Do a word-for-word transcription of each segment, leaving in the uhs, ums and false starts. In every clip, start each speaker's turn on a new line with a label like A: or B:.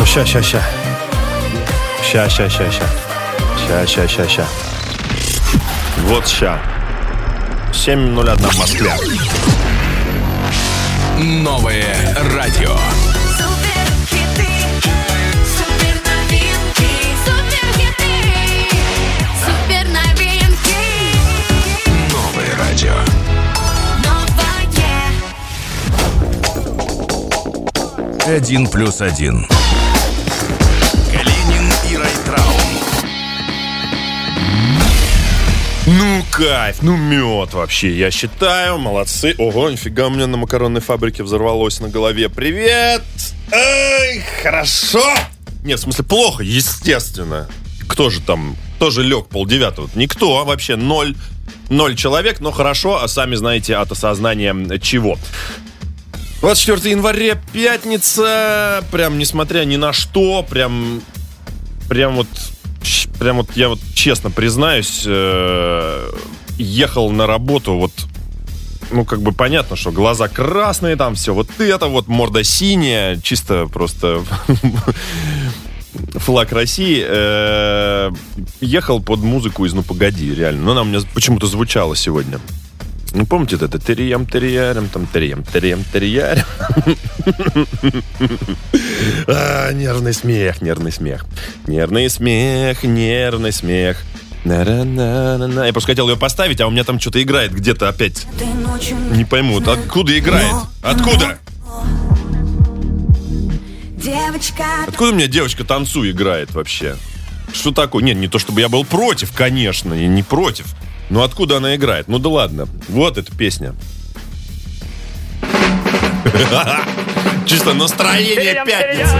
A: ща, ща, ща. Ща, ща, ща, ща. Ща, ща, ща, ща. Вот ща. семь ноль один в Москве.
B: Новое радио. Новое радио. Один плюс один. Калинин и Райтрау.
A: Ну, кайф, ну, мед вообще, я считаю, молодцы. Ого, нифига, у меня на макаронной фабрике взорвалось на голове. Привет! Эй, хорошо! Нет, в смысле, плохо, естественно. Кто же там, кто же лег полдевятого? Никто, вообще ноль, ноль человек, но хорошо, а сами знаете от осознания чего. двадцать четвёртого января, пятница, прям несмотря ни на что, прям, прям вот... Прям вот я вот честно признаюсь, э, ехал на работу, вот, ну, как бы понятно, что глаза красные, там все вот это вот, морда синяя, чисто просто флаг России. Э, ехал под музыку из «Ну, погоди», реально. Но она у меня почему-то звучала сегодня. Ну, помните вот это? Териям, териярем, там, териям, териям, териярем. А, нервный смех, нервный смех. Нервный смех, нервный смех. На-на-на-на-на. Я просто хотел ее поставить, а у меня там что-то играет где-то опять. Не пойму, откуда играет? Откуда? Откуда у меня девочка «Танцуй» играет вообще? Что такое? Нет, не то чтобы я был против, конечно, и не против. Но откуда она играет? Ну да ладно. Вот эта песня. Чисто настроение пятницы.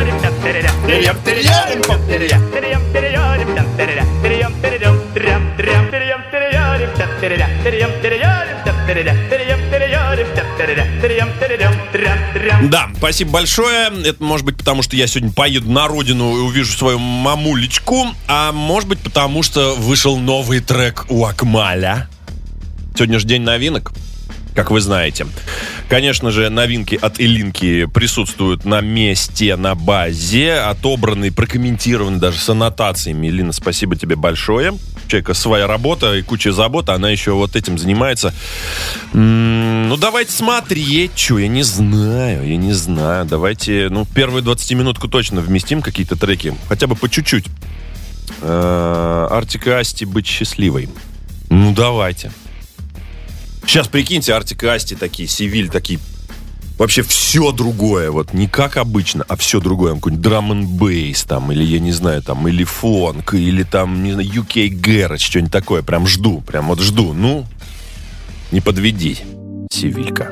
A: Да, спасибо большое. Это может быть потому, что я сегодня поеду на родину и увижу свою мамулечку, а может быть потому, что вышел новый трек у Акмаля. Сегодня же день новинок, как вы знаете. Конечно же, новинки от Илинки присутствуют на месте, на базе, отобраны, прокомментированы даже с аннотациями. Илина, спасибо тебе большое. У человека своя работа и куча забот, а она еще вот этим занимается. М-м, ну, давайте смотреть, что, я не знаю, я не знаю. Давайте, ну, первую двадцатиминутку точно вместим какие-то треки, хотя бы по чуть-чуть. Артик и Асти «Быть счастливой». Ну, давайте. Сейчас, прикиньте, Артик и Асти такие, Севиль такие, вообще все другое, вот не как обычно, а все другое, какой-нибудь драм-н-бейс там, или я не знаю, там, или фонк, или там, не знаю, ю кей Garage, что-нибудь такое, прям жду, прям вот жду, ну, не подведи, Севилька.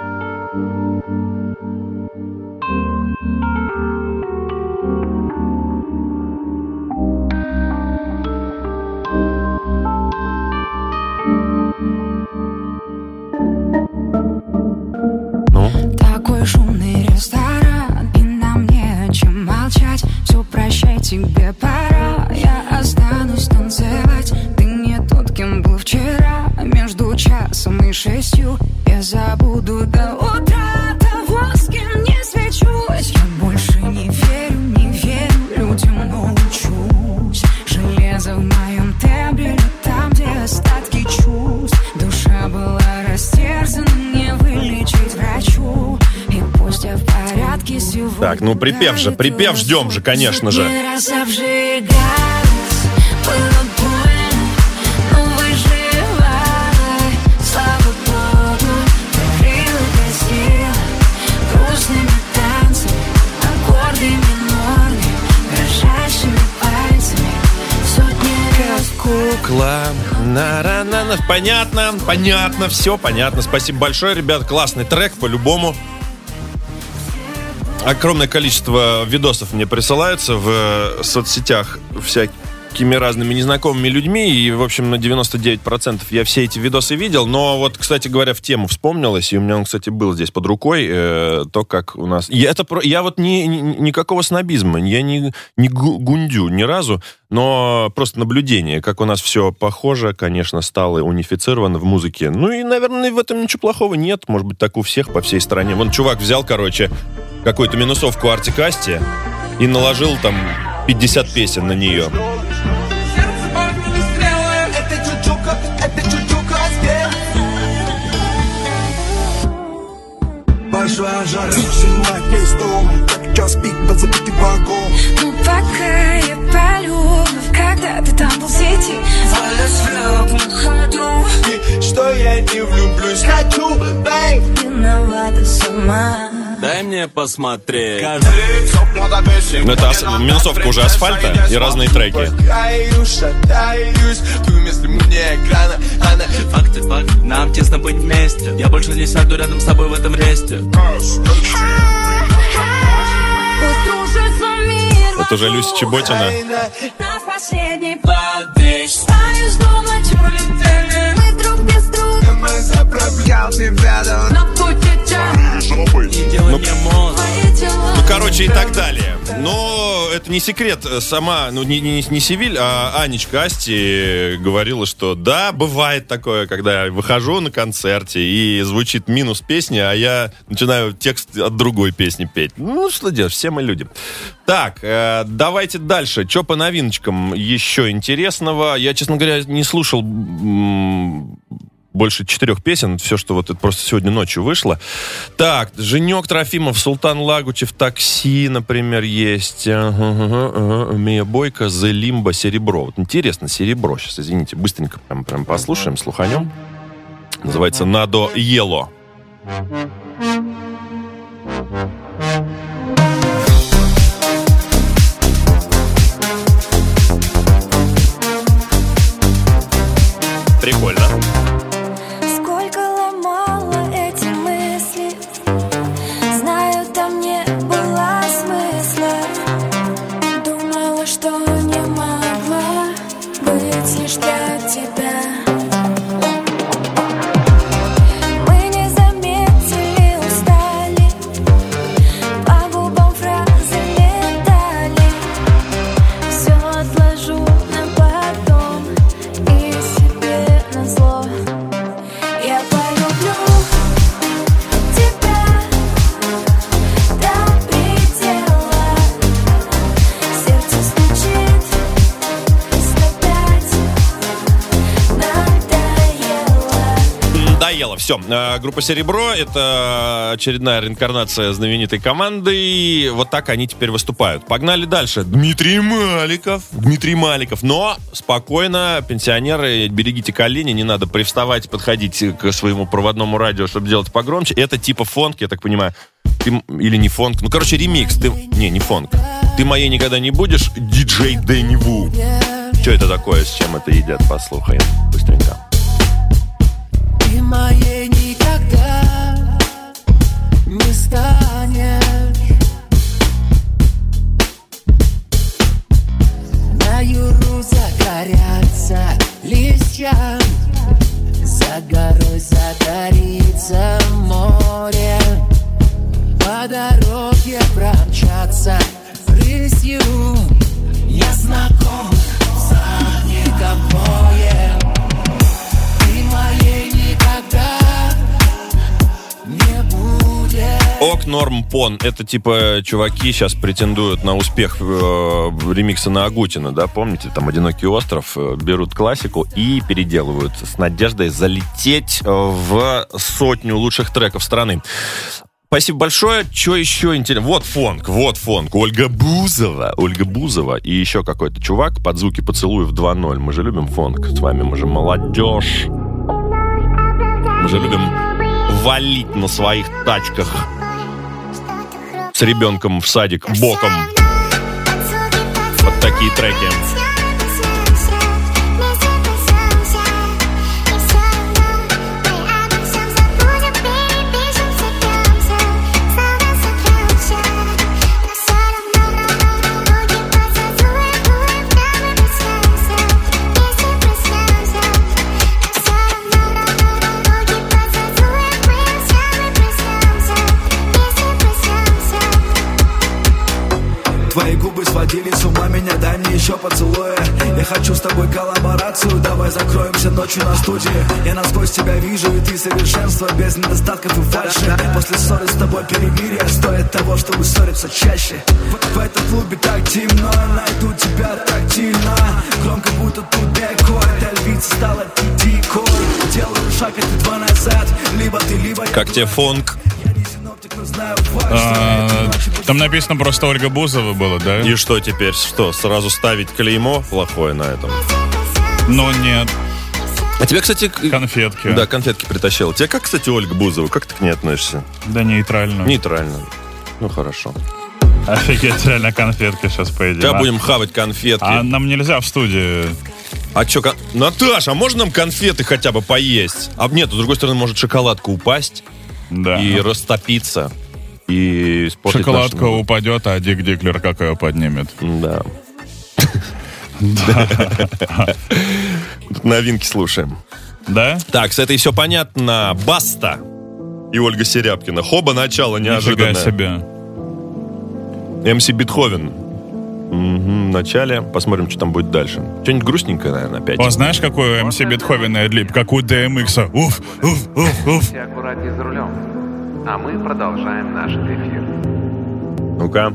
C: Тебе пора, я останусь танцевать. Ты не тот, кем был вчера. Между часом и шестью я забуду до утра того, с кем не свечусь. Я больше не верю, не верю людям, но учусь. Железо в моем тембре, там, где остатки чувств. Душа была растерзана, не вылечить врачу. И пусть я в порядке сегодня.
A: Так, ну припев же, припев ждем же, конечно же. Кукла. На-на-на-на. Понятно, понятно, все понятно. Спасибо большое, ребят. Классный трек, по-любому. Огромное количество видосов мне присылаются в соцсетях всякими разными незнакомыми людьми. И, в общем, на девяносто девять процентов я все эти видосы видел. Но вот, кстати говоря, в тему вспомнилось. И у меня он, кстати, был здесь под рукой. Э, то, как у нас... Я, это, я вот ни, ни, никакого снобизма. Я не, не гундю ни разу. Но просто наблюдение. Как у нас все похоже, конечно, стало унифицировано в музыке. Ну и, наверное, в этом ничего плохого нет. Может быть, так у всех по всей стране. Вон чувак взял, короче... какую-то минусовку Артик и Асти и наложил там пятьдесят песен на нее.
C: Ну пока я полюблю, когда ты там был в сети, на ходу.
D: Что я не влюблюсь, хочу, бэй.
C: Виновата сама.
E: Дай мне посмотреть.
A: Ну, это ас- минусовка уже асфальта и разные треки.
E: Факты, факты, нам тесно быть вместе. Я больше не сяду рядом с тобой в этом ресте.
A: Это уже Люся Чеботина.
C: На последней подвесь. Станешь думать, улетели. Мы друг без друга.
D: Мы заправлял тебя
C: На пути
E: Не делай мне мозг.
A: Ну, короче, и так далее. Но это не секрет. Сама, ну, не, не, не Севиль, а Анечка Асти говорила, что да, бывает такое, когда я выхожу на концерте и звучит минус песни, а я начинаю текст от другой песни петь. Ну, что делать, все мы люди. Так, э, давайте дальше. Что по новиночкам еще интересного? Я, честно говоря, не слушал... М- больше четырех песен, все, что вот это просто сегодня ночью вышло. Так, Женек Трофимов, Султан Лагучев, Такси, например, есть. Ага, ага, ага. Мия Бойко, The Limbo, Серебро. Вот интересно, Серебро. Сейчас, извините, быстренько прям, прям послушаем, слуханем. Называется Надо Ело. Прикольно. Все, группа «Серебро» — это очередная реинкарнация знаменитой команды, и вот так они теперь выступают. Погнали дальше. Дмитрий Маликов. Дмитрий Маликов. Но спокойно, пенсионеры, берегите колени, не надо привставать, подходить к своему проводному радио, чтобы делать погромче. Это типа фонк, я так понимаю. Ты, или не фонк. Ну, короче, ремикс. Ты, не, не фонк. Ты моей никогда не будешь, диджей Дэнни Ву. Что это такое, с чем это едят? Послухаем быстренько.
F: Ты моей никогда не станешь. На юру загорятся листья, за горой загорится море. По дороге промчаться рысью. Я знаком с огнем боем. Ты моей никогда не будет.
A: Ок, Норм, Пон. Это типа чуваки сейчас претендуют на успех э, ремикса на Агутина, да, помните? Там «Одинокий остров», э, берут классику и переделывают с надеждой залететь в сотню лучших треков страны. Спасибо большое. Что еще интересно? Вот фонк, вот фонк. Ольга Бузова. Ольга Бузова и еще какой-то чувак под звуки поцелуев два ноль. Мы же любим фонк с вами, мы же молодежь. Мы же любим валить на своих тачках с ребенком в садик боком. Вот такие треки.
D: Твои губы сводили с ума меня.
G: меня, дай мне еще поцелуя. Я хочу с тобой коллаборацию, давай закроемся ночью на студии. Я насквозь тебя вижу, и ты совершенство, без недостатков и фальши. После ссоры с тобой перемирие стоит того, чтобы ссориться чаще. В, в этом клубе так темно, найду тебя тактильно. Громко будто тут бекой, эта львица стала дикой. Делаю шаг, и ты два назад, либо ты, либо я.
A: Как тебе фонк?
H: А, там написано просто Ольга Бузова было, да?
A: И что теперь? Что, сразу ставить клеймо плохое на этом?
H: Но нет.
A: А тебе, кстати...
H: Конфетки.
A: Да, конфетки притащил. Тебе как, кстати, Ольга Бузова? Как ты к ней относишься?
H: Да нейтрально.
A: Нейтрально. Ну, хорошо.
H: Офигеть, реально конфетки сейчас поедим.
A: Сейчас
H: а?
A: будем хавать конфетки.
H: А нам нельзя в студии.
A: А что, кон... Наташа, а можно нам конфеты хотя бы поесть? А нет, с другой стороны, может шоколадка упасть,
H: да,
A: и растопиться, и испортить
H: шоколадка
A: наш...
H: упадет, а Дик Диклер как ее поднимет?
A: Да. Новинки слушаем.
H: Да?
A: Так, с этой все понятно. Баста и Ольга Серябкина. Хоба, начало неожиданное.
H: Нифига себе.
A: эм си Бетховен. Угу, в начале. Посмотрим, что там будет дальше. Что-нибудь грустненькое, наверное, опять.
H: О, знаешь, какой у эм си Бетховена эдлиб? Как у ди эм икс. Уф, уф, уф, уф.
I: Будьте аккуратнее за рулем. А мы продолжаем наш эфир.
A: Ну-ка.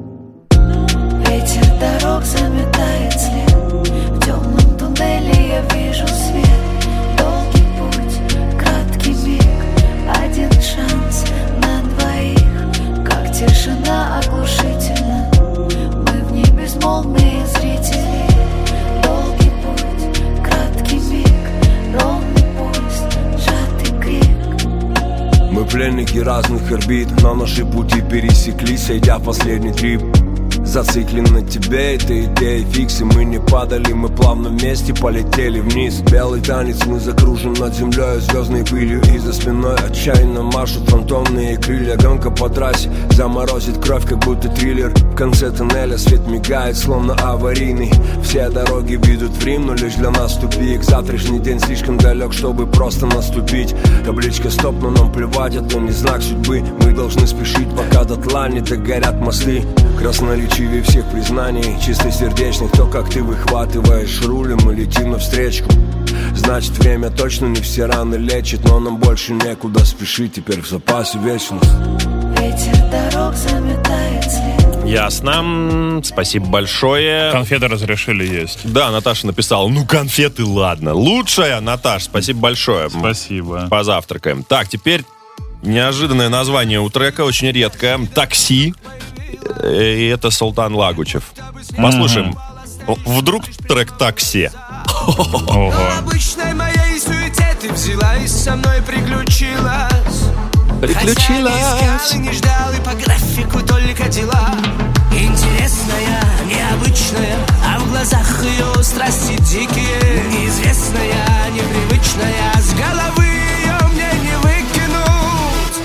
C: Ветер дорог заметает след. В темном туннеле я вижу свет. Долгий путь, краткий миг. Один шанс на двоих. Как тишина оглушительна. Мы в ней безмолвные зрители. Долгий путь, краткий миг. Ровный пульс, сжатый крик.
J: Мы пленники разных орбит, но наши пути пересеклись, сойдя в последний трип. Зациклен на тебе, эта идея фикс. И мы не падали, мы плавно вместе полетели вниз. Белый танец, мы закружим над землей звездной пылью. И за спиной отчаянно машут фантомные крылья. Гонка по трассе заморозит кровь, как будто триллер. В конце тоннеля свет мигает, словно аварийный. Все дороги ведут в Рим, но лишь для нас тупик. Завтрашний день слишком далек, чтобы просто наступить. Табличка стоп, но нам плевать, это не знак судьбы. Мы должны спешить, пока дотла не догорят мосты. Красноречивее всех признаний, чистосердечных. То, как ты выхватываешь руль, мы летим навстречу. Значит, время точно не все раны лечит. Но нам больше некуда спешить, теперь в запасе вечность.
C: Ветер дорог заметает след.
A: Ясно. Спасибо большое.
H: Конфеты разрешили есть.
A: Да, Наташа написала, ну конфеты, ладно. Лучшая, Наташ, спасибо большое.
H: Спасибо.
A: Позавтракаем. Так, теперь неожиданное название у трека, очень редкое. «Такси». И это Султан Лагучев. Послушаем. Mm-hmm. Вдруг трек «Такси».
H: Ого.
K: Обычной моей суете ты взяла и со мной приключилась.
A: Приключилась.
K: Хотя не искал и не ждал, и по графику только дела. Интересная, необычная, а в глазах ее страсти дикие. Неизвестная, непривычная, с головы ее мне не выкинуть.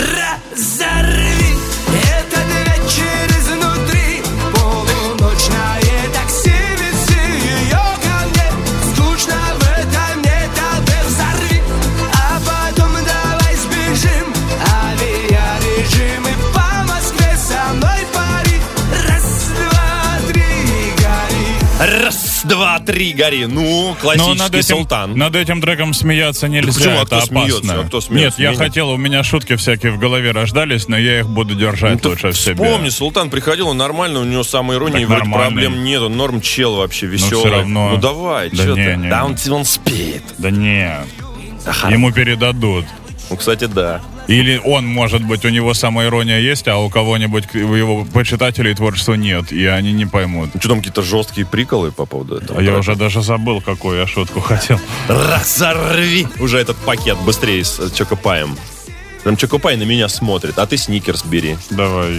K: Разорви этот вечер изнутри. Полуночное такси, вези ее ко мне. Скучно в этом нет, а ты взорви. А потом давай сбежим. Авиарежим и по Москве со мной пари. Раз, два, три, гори.
A: Раз, два, три, гори. Ну, классический
H: над этим,
A: Султан.
H: Над этим треком смеяться нельзя,
A: почему? А
H: это
A: кто
H: опасно.
A: смеется? А кто смеется?
H: Нет, я
A: Не,
H: хотел, у меня шутки всякие в голове рождались, но я их буду держать
A: ну,
H: лучше в себе.
A: Вспомни, Султан приходил, он нормально, у него самоиронии
H: Так
A: вроде
H: нормальный.
A: проблем нет, он норм чел вообще, веселый.
H: все равно.
A: Ну давай,
H: Да
A: что
H: не,
A: ты?
H: не.
A: Down on speed.
H: Да нет,
A: Ага.
H: ему передадут.
A: Ну, кстати, да.
H: Или он, может быть, у него самоирония есть, а у кого-нибудь, у его почитателей творчества нет, и они не поймут.
A: Ну, что там, какие-то жесткие приколы по поводу этого?
H: А я уже даже забыл, какую я шутку хотел.
A: Разорви уже этот пакет быстрее с Чокопаем. Прям Чокопай на меня смотрит, а ты сникерс бери.
H: Давай.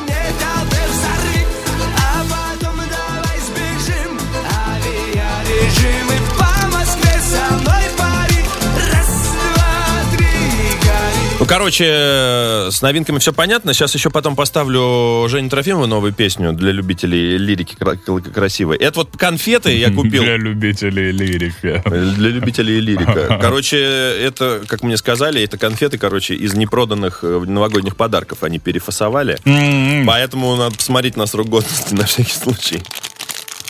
K: Авиарежим и по Москве со мной пари. Раз, два, три, гори.
A: Ну, короче, с новинками все понятно. Сейчас еще потом поставлю Женю Трофимову новую песню для любителей лирики кра- красивой. Это вот конфеты я купил.
H: Для любителей лирики.
A: Для любителей лирика. Короче, это, как мне сказали, это конфеты, короче, из непроданных новогодних подарков они перефасовали.
H: Mm-hmm.
A: Поэтому надо посмотреть на срок годности на всякий случай.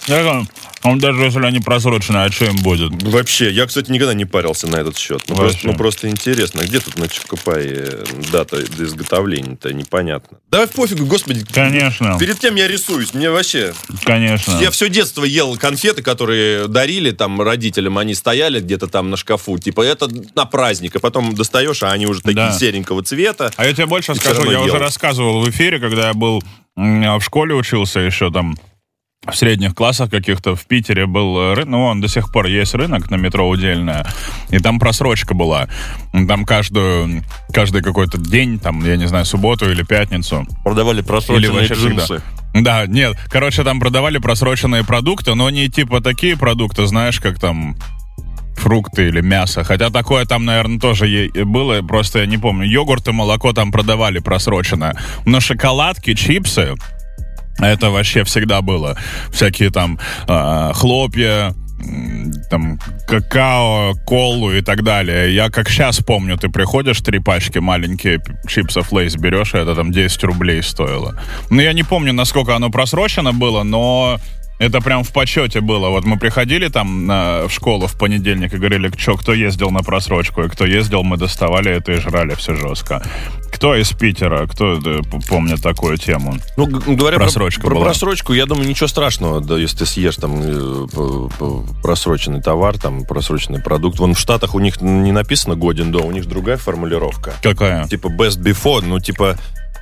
H: Он даже если они просроченные, а что им будет?
A: Вообще, я, кстати, никогда не парился на этот счет. Ну, просто, ну просто интересно. Где тут на Чокопае дата изготовления-то? Непонятно. Давай пофигу, господи.
H: Конечно.
A: Перед кем я рисуюсь? Мне вообще...
H: Конечно.
A: Я все детство ел конфеты, которые дарили там родителям. Они стояли где-то там на шкафу. Типа, это на праздник. И потом достаешь, а они уже такие да. серенького цвета.
H: А я тебе больше скажу. Я ел. уже рассказывал в эфире, когда я был в школе, учился еще там... В средних классах каких-то в Питере был рынок, ну, он до сих пор есть рынок на метро Удельное, и там просрочка была. Там каждую, каждый какой-то день, там, я не знаю, субботу или пятницу.
A: Продавали просроченные джинсы.
H: Да, нет, короче, там продавали просроченные продукты, но не типа такие продукты, знаешь, как там... фрукты или мясо. Хотя такое там, наверное, тоже было, просто я не помню. Йогурт и молоко там продавали просроченное. Но шоколадки, чипсы... Это вообще всегда было. Всякие там э, хлопья, там какао, колу и так далее. Я как сейчас помню, ты приходишь, три пачки маленькие чипсов Лейс берешь, и это там десять рублей стоило. Ну, я не помню, насколько оно просрочено было, но... Это прям в почете было. Вот мы приходили там на, в школу в понедельник и говорили, что, кто ездил на просрочку, и кто ездил, мы доставали это и жрали все жестко. Кто из Питера, кто да, помнит такую тему?
A: Ну, говоря
H: Просрочка
A: про, про
H: была.
A: просрочку, я думаю, ничего страшного, да, если ты съешь там э, просроченный товар, там просроченный продукт. Вон в Штатах у них не написано годен до, у них другая формулировка.
H: Какая?
A: Типа best before, ну типа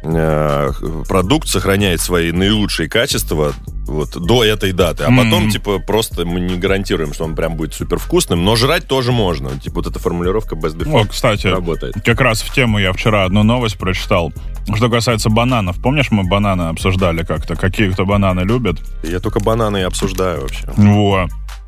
A: продукт сохраняет свои наилучшие качества вот, до этой даты. А потом, mm-hmm. типа, просто мы не гарантируем, что он прям будет супер вкусным, но жрать тоже можно. Типа, вот эта формулировка best before
H: О, кстати,
A: работает.
H: Как раз в тему я вчера одну новость прочитал. Что касается бананов. Помнишь, мы бананы обсуждали как-то? Какие кто бананы любят?
A: Я только бананы и обсуждаю вообще.
H: Во.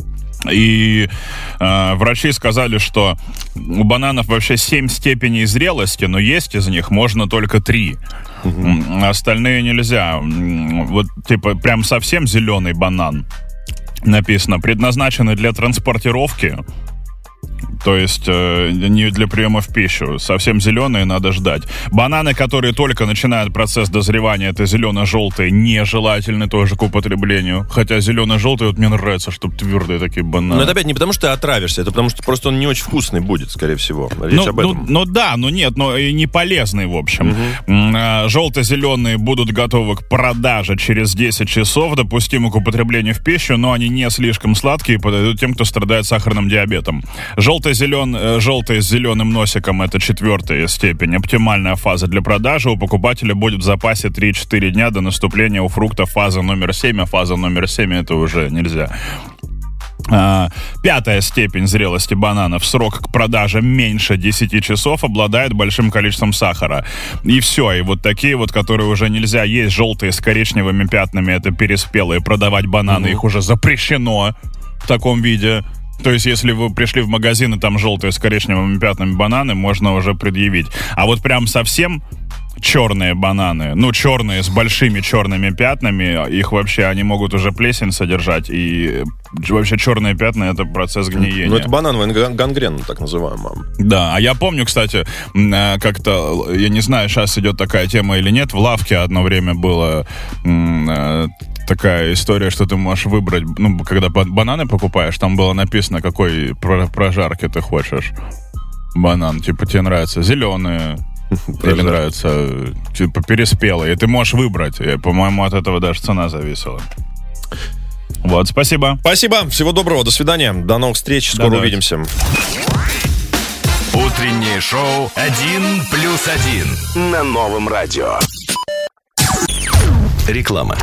H: И э, врачи сказали, что у бананов вообще семь степеней зрелости, но есть из них можно только три. Mm-hmm. Остальные нельзя. Вот, типа, прям совсем зеленый банан. Написано, предназначенный для транспортировки. То есть э, не для приема в пищу. Совсем зеленые надо ждать. Бананы, которые только начинают процесс дозревания, это зелено-желтые, нежелательны тоже к употреблению. Хотя зелено-желтые, вот мне нравится, чтобы твердые такие бананы.
A: Но это опять не потому, что ты отравишься, это потому, что просто он не очень вкусный будет, скорее всего. Речь
H: ну,
A: об этом.
H: Ну, ну да, но нет, но и не полезный, в общем. Угу. Желто-зеленые будут готовы к продаже через десять часов, допустимы к употреблению в пищу, но они не слишком сладкие и подойдут тем, кто страдает сахарным диабетом. Желто-зелен, желтый с зеленым носиком — это четвертая степень. Оптимальная фаза для продажи. У покупателя будет в запасе три-четыре дня до наступления у фрукта фаза номер семь, а фаза номер семь это уже нельзя. А, пятая степень зрелости бананов. Срок к продаже меньше десяти часов, обладает большим количеством сахара. И все. И вот такие вот, которые уже нельзя есть, желтые с коричневыми пятнами, это переспелые. Продавать бананы, mm-hmm. их уже запрещено в таком виде. То есть, если вы пришли в магазин, и там желтые с коричневыми пятнами бананы, можно уже предъявить. А вот прям совсем черные бананы, ну, черные с большими черными пятнами, их вообще, они могут уже плесень содержать, и вообще черные пятна — это процесс гниения.
A: Ну, это банановая гангрена, так называемая.
H: Да, а я помню, кстати, как-то, я не знаю, сейчас идет такая тема или нет, в лавке одно время было такая история, что ты можешь выбрать, ну, когда бананы покупаешь, там было написано, какой прожарки ты хочешь. Банан, типа, тебе нравится зеленые, или нравится, типа, переспелые. И ты можешь выбрать. И, по-моему, от этого даже цена зависела. Вот, спасибо.
A: Спасибо, всего доброго, до свидания. До новых встреч, скоро да, увидимся.
B: Утреннее шоу «Один плюс один» на Новом радио. Реклама.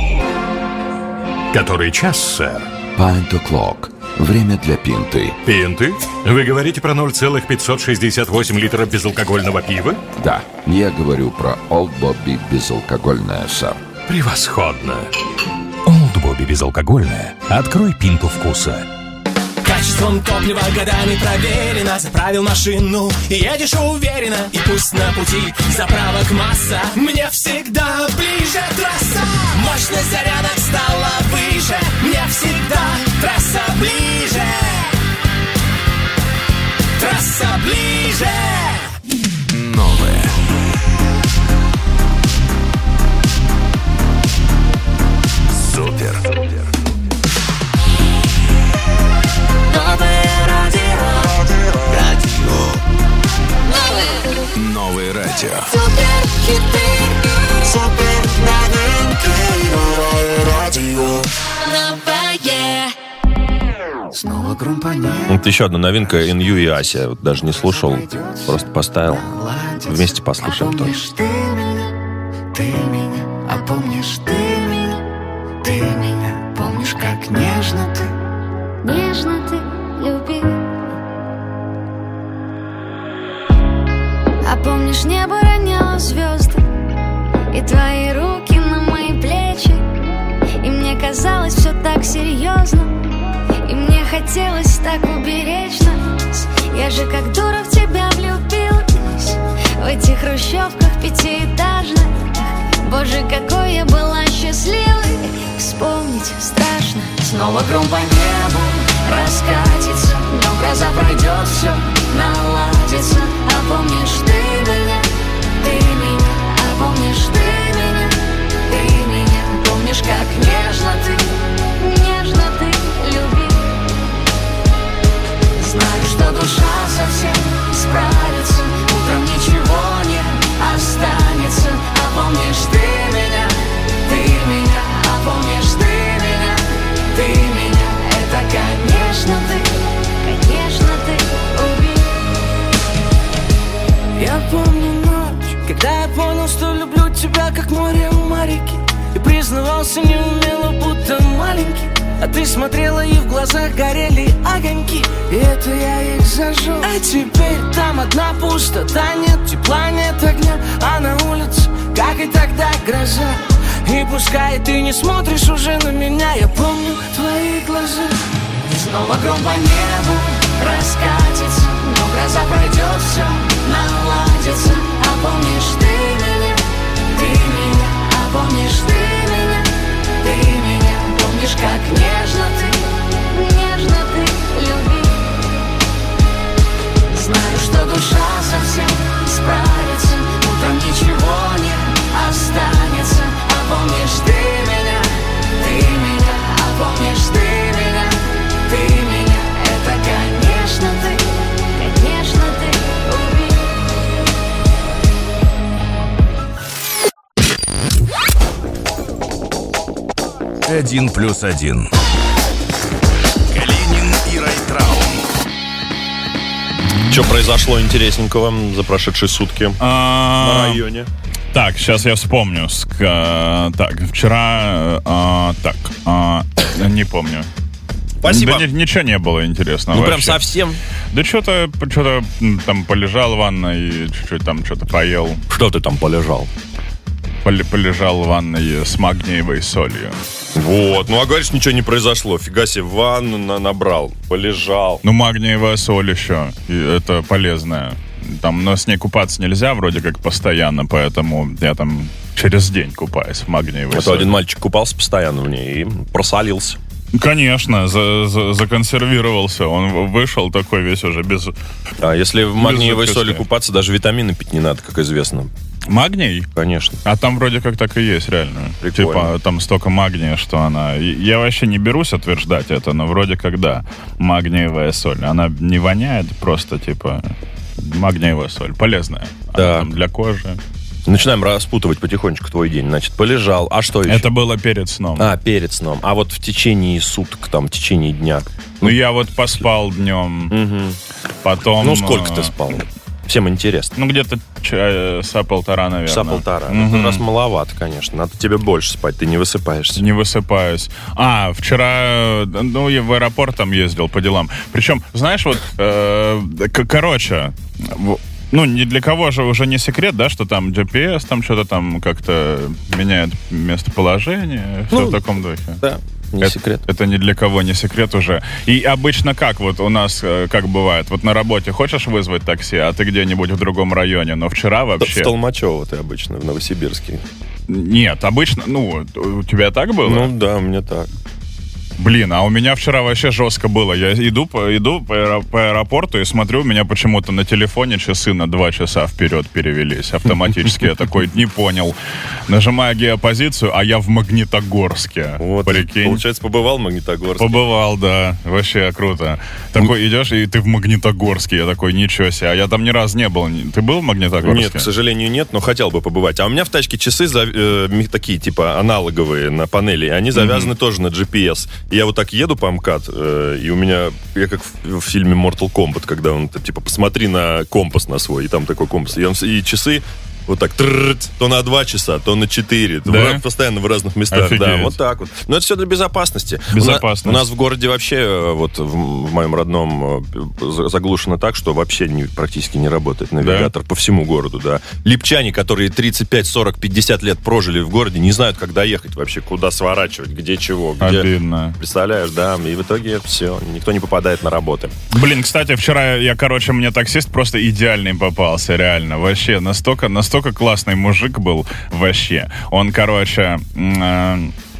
L: Который час, сэр?
M: Pint o'clock. Время для пинты.
L: Пинты? Вы говорите про ноль целых пятьсот шестьдесят восемь литров безалкогольного пива?
M: Да, я говорю про Old Bobby безалкогольное, сэр.
L: Превосходно. Old Bobby безалкогольное. Открой пинту вкуса.
K: Качеством топлива годами проверено. Заправил машину и едешь уверенно. И пусть на пути заправок масса, мне всегда ближе трасса. Мощность зарядок стала выше, мне всегда трасса ближе. Трасса ближе.
B: Новое. Супер. радио.
K: Супер хиты, супер новинки на радио. Новое.
F: Снова компания.
A: Вот еще одна новинка Инью и Ася. Вот даже не слушал, просто поставил. Вместе послушаем тоже.
F: Ты меня, ты меня, а помнишь ты меня, ты меня, помнишь, как нежно ты,
C: Нежно ты любил. А помнишь, небо роняло звезды и твои руки на мои плечи, и мне казалось все так серьезно, и мне хотелось так уберечь нас. Я же как дура в тебя влюбилась, в этих хрущевках пятиэтажных. Боже, какой я была счастливой, вспомнить страшно.
F: снова гром по небу раскатится, но гроза пройдет, все наладится. А помнишь ты меня, ты меня, а помнишь ты меня, ты меня, помнишь, как нежно ты, нежно ты любил. Знаю, что душа совсем справится, утром ничего не останется. А помнишь ты меня, ты меня, а помнишь ты меня, ты меня, это, конечно, ты, конечно, ты убил.
K: Я помню ночь, когда я понял, что люблю тебя, как море у моряки, и признавался неумело, будто маленький. А ты смотрела, и в глазах горели огоньки, и это я их зажег. А теперь там одна пустота, нет тепла, нет огня, а на улице, как и тогда, гроза. И пускай ты не смотришь уже на меня, я помню твои глаза.
F: Снова гром по небу раскатится, но гроза пройдет, все наладится. А помнишь ты меня, ты меня, а помнишь ты меня, ты меня, помнишь, как нежно ты, нежно ты любил. Знаю, что душа совсем справится, утром ничего не останется. А помнишь ты меня, ты меня, а помнишь ты меня, ты меня, это, конечно, ты, конечно, ты убил.
B: Один плюс один. Калинин и Райтраун.
A: Что произошло интересненького за прошедшие сутки на районе?
H: Так, сейчас я вспомню. Ска- Так, вчера... а, Так, а, не помню.
A: Спасибо.
H: Да ни- ничего не было интересного.
A: Ну, прям
H: вообще.
A: совсем?
H: Да что-то, что-то там полежал в ванной и чуть-чуть там что-то поел.
A: Что ты там полежал?
H: Поле- полежал в ванной с магниевой солью.
A: Вот, ну а говоришь, ничего не произошло. Фига себе, ванну на- набрал, полежал.
H: Ну, магниевая соль еще. И это полезная. Там, но с ней купаться нельзя вроде как постоянно, поэтому я там через день купаюсь в магниевой
A: А
H: соли.
A: то один мальчик купался постоянно в ней и просолился.
H: Конечно, за- за- законсервировался. Он вышел такой весь уже без...
A: А если в магниевой
H: без
A: соли
H: жидкости.
A: купаться, даже витамины пить не надо, как известно.
H: Магний?
A: Конечно.
H: А там вроде как так и есть, реально.
A: Прикольно.
H: Типа там столько магния, что она... И Я вообще не берусь утверждать это, но вроде как да. Магниевая соль. Она не воняет, просто типа... Магниевая соль. Полезная.
A: Да.
H: Она там для кожи.
A: Начинаем распутывать потихонечку твой день. Значит, полежал. А что еще?
H: Это было перед сном.
A: А, перед сном. А вот в течение суток, там, в течение дня.
H: Ну, я вот поспал днем. Потом...
A: Ну, сколько
H: э,
A: ты спал? Всем интересно.
H: Ну, где-то часа полтора, наверное.
A: Часа полтора.
H: Мгм.
A: Ну, раз маловато, конечно. Надо тебе больше спать, ты не высыпаешься.
H: Не высыпаюсь. А, вчера, ну, я в аэропорт там ездил по делам. Причем, знаешь, вот, э, к- короче, в- ну, ни для кого же уже не секрет, да, что там джи пи эс там что-то там как-то меняет местоположение, все
A: Ну,
H: в таком духе.
A: Да, не
H: это,
A: секрет.
H: Это ни для кого не секрет уже. И обычно как вот у нас, э, как бывает, вот на работе хочешь вызвать такси, а ты где-нибудь в другом районе, но вчера вообще...
A: В Толмачево ты обычно, в Новосибирске.
H: Нет, обычно, ну, у тебя так было?
A: Ну да, у меня так.
H: Блин, а у меня вчера вообще жестко было. Я иду, по, иду по, аэро, по аэропорту и смотрю, у меня почему-то на телефоне часы на два часа вперед перевелись автоматически. Я такой, не понял. Нажимаю геопозицию, а я в Магнитогорске.
A: Вот,
H: прикинь.
A: Получается, побывал в Магнитогорске?
H: Побывал, да. Вообще круто. Такой идешь, и ты в Магнитогорске. Я такой, ничего себе. А я там ни разу не был. Ты был в Магнитогорске?
A: Нет, к сожалению, нет, но хотел бы побывать. А у меня в тачке часы э, такие, типа, аналоговые на панели. Они завязаны mm-hmm. тоже на джи пи эс. Я вот так еду по МКАД, э, и у меня, я как в, в фильме Mortal Kombat, когда он, типа, посмотри на компас на свой, и там такой компас. И, он, и часы вот так, то на два часа, то на четыре. Да? Постоянно в разных местах. Офигеть. Да, вот так вот. Но это все для безопасности.
H: Безопасность.
A: У, на, у нас в городе вообще, вот в, в моем родном, заглушено так, что вообще не, практически не работает навигатор, да? По всему городу, да. Липчане, которые тридцать пять, сорок, пятьдесят лет прожили в городе, не знают, когда ехать вообще, куда сворачивать, где чего. Где...
H: Обидно.
A: Представляешь, да, и в итоге все, никто не попадает на работы.
H: Блин, кстати, вчера я, короче, мне таксист просто идеальный попался, реально. Вообще, настолько, настолько Настолько классный мужик был вообще. Он, короче, э,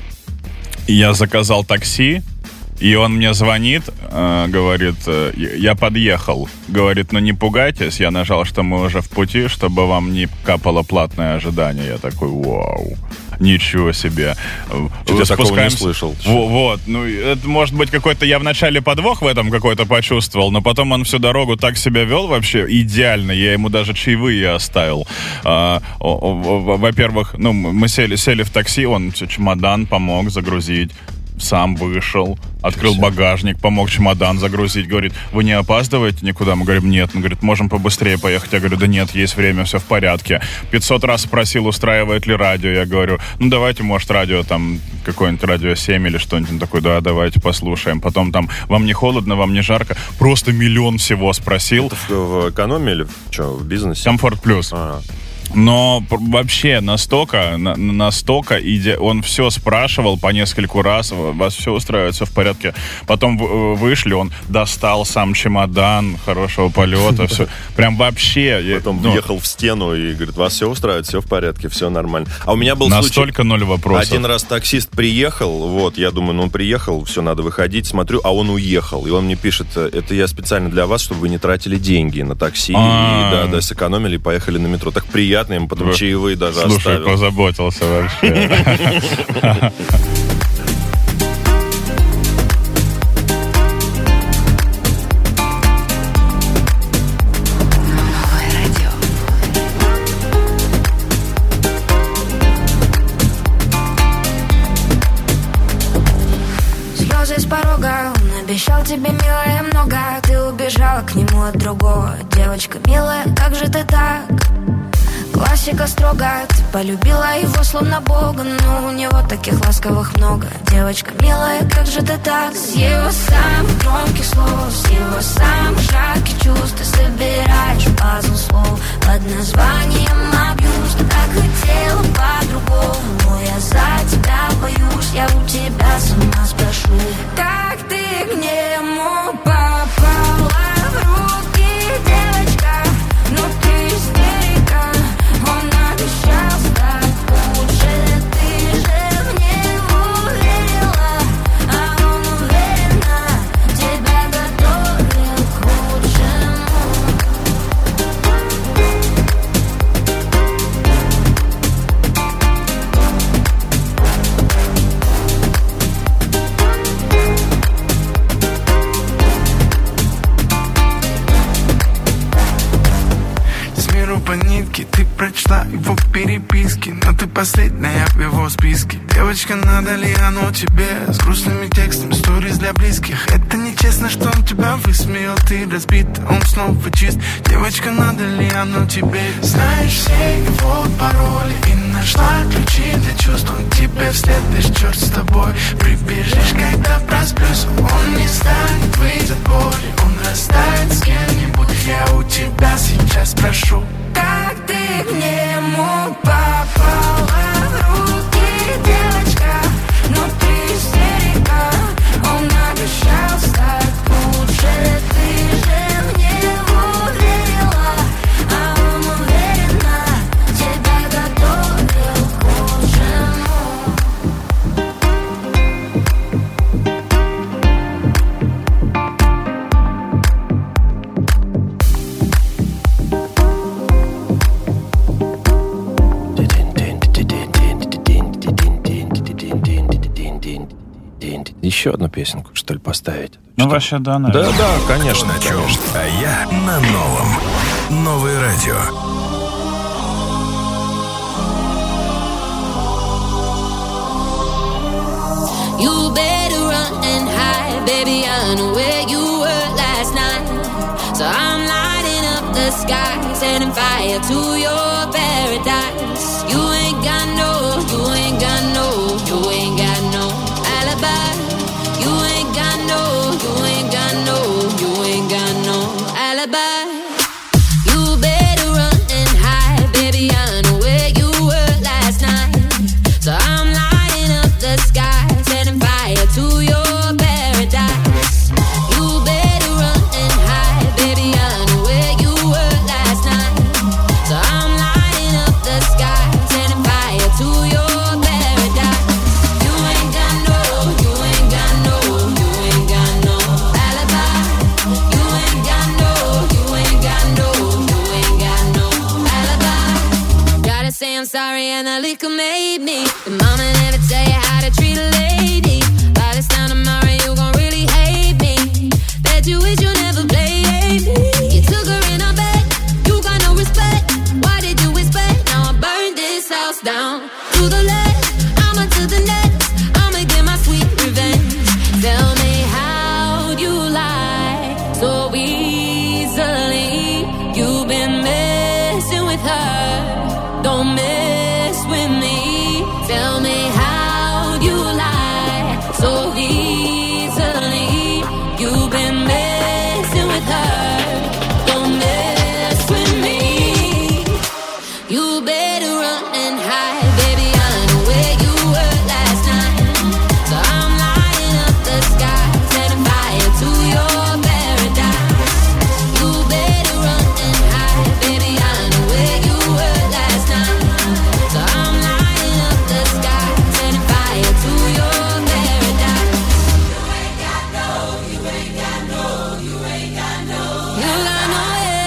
H: я заказал такси, и он мне звонит, э, говорит, э, я подъехал. Говорит, ну не пугайтесь, я нажал, что мы уже в пути, чтобы вам не капало платное ожидание. Я такой, вау, ничего себе.
A: Я такого не слышал.
H: В, вот, ну это может быть какой-то, я вначале подвох в этом какой-то почувствовал, но потом он всю дорогу так себя вел вообще идеально, я ему даже чаевые оставил. А, о, о, во-первых, ну мы сели, сели в такси, он чемодан помог загрузить. Сам вышел, открыл багажник, помог чемодан загрузить. Говорит, вы не опаздываете никуда? Мы говорим, нет. Он говорит, можем побыстрее поехать. Я говорю, да нет, есть время, все в порядке. пятьсот раз спросил, устраивает ли радио. Я говорю, ну давайте, может, радио там, какое-нибудь радио семь или что-нибудь. Он такой, да, давайте послушаем. Потом там, вам не холодно, вам не жарко? Просто миллион всего спросил.
A: Это в, в экономии или в, что, в бизнесе?
H: Комфорт плюс. А-а. Но вообще настолько, на, настолько, иде... он все спрашивал по нескольку раз, вас все устраивает, все в порядке. Потом вышли, он достал сам чемодан, хорошего полета, все. Прям вообще.
A: Потом ну... въехал в стену и говорит, вас все устраивает, все в порядке, все нормально. А у меня был
H: настолько случай...
A: Настолько
H: ноль вопросов.
A: Один раз таксист приехал, вот, я думаю, ну он приехал, все, надо выходить, смотрю, а он уехал. И он мне пишет, это я специально для вас, чтобы вы не тратили деньги на такси.
H: А-а-а.
A: И да, да, сэкономили и поехали на метро. Так приятно. Ему потом Вы... чаевые даже
H: Слушай,
A: оставил.
H: Слушай, позаботился вообще.
C: Слезы с порога, он обещал тебе, милая, много. Ты убежала к нему от другого. Девочка милая, как же ты так? Классика строго, ты полюбила его словно бога, но у него таких ласковых много. Девочка милая, как же ты так? С его самых громких слов, с его самых жарких чувств ты собираешь пазл слов под названием абьюз. Ты так хотела по-другому, но я за тебя боюсь, я у тебя сама спрошу, как ты к нему попала в руки, девочка, ну ты истерика. Он обещал стать лучше, ты же в него верила, а он уверенно тебя готовил к лучшему.
K: По нитке ты прочла его переписки, но ты последняя в его списке. Девочка, надо ли оно тебе? С грустными текстами, сторис для близких. Это нечестно, что он тебя высмеял. Ты разбит, он снова чист. Девочка, надо ли оно тебе? Знаешь все его пароли и нашла ключи для чувств. Он тебе вслед, лишь черт с тобой. Прибежишь, когда просплюсь. Он не станет выйти от боли, он растает с кем-нибудь. Я у тебя сейчас прошу, как ты к нему попала в руки, девочка, ну ты истерика. Он обещал стать лучше, ты же в него верила, а он уверенно тебя готовил к лучшему.
A: еще одну песенку, что ли, поставить?
H: Ну,
A: что?
H: вообще, да, наверное.
A: Да, да, конечно,
B: На чем?
A: конечно.
B: А я на новом. Новое радио.
F: You better run and hide, baby, I know where you were last night. So I'm lighting up the sky, setting fire to your paradise. You ain't got no, you ain't got no, you ain't got no alibi. You ain't got no, you ain't got no, you ain't got no alibi. You better run and hide, baby, I know where you were last night. So I'm lighting up the sky, setting fire to your paradise. You better run and hide, baby, I know where you were last night. So I'm lighting up the sky, setting fire to your paradise. You ain't got no, you ain't got no, you ain't got no alibi. You ain't got no, you ain't got no, you ain't got no alibi. Gotta say I'm sorry and the liquor made me. The mama never tell you how to treat a lady. By this time tomorrow you gon' really hate me. Bet you wish you never played me. You took her in her bed, you got no respect. Why did you expect? Now I burned this house down. To the left, I'ma to the next. I'ma get my sweet revenge. Tell me how'd you lie so easily? You've been messing with her, don't mess with me. Tell me how'd you lie so easily? You've been messing with her, don't mess with me. You better run and hide, baby, I know where you were last night. So I'm lighting up the sky, setting fire to your paradise. You better run and hide, baby, I know where you were last night. So I'm lighting up the sky, setting fire to your paradise. You ain't got no, you ain't got no, you ain't got no. You got no